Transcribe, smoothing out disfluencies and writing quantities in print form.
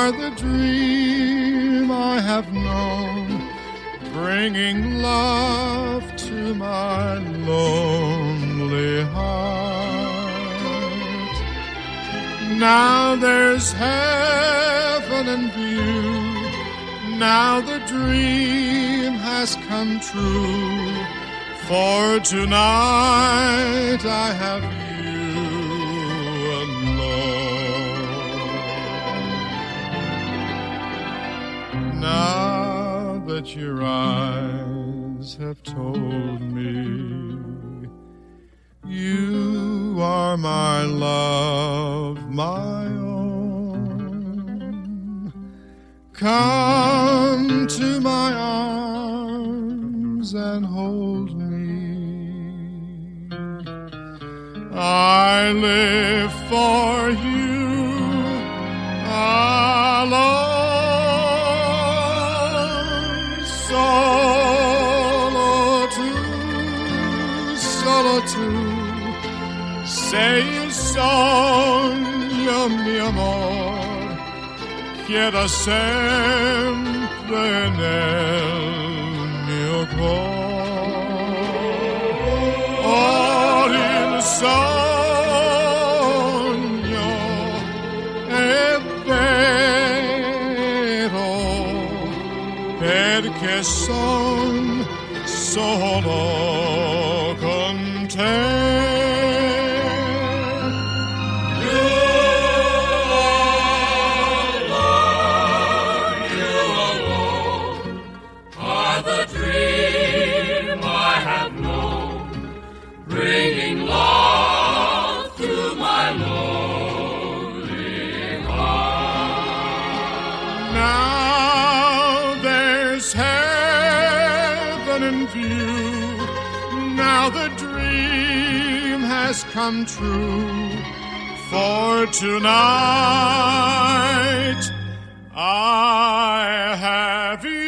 are the dream I have known, bringing love to my lonely heart. Now there's heaven in view, now the dream has come true, for tonight I have you alone. Now that your eyes have told me you are my love, my own, come to my arms and hold me. I live for you alone, solo tu, sei il sogno mio amor, quiero sempre nel mio cuore. Oh, il sogno è vero, perché son solo con te. Bringing love to my lonely heart. Now there's heaven in view, now the dream has come true, for tonight I have you.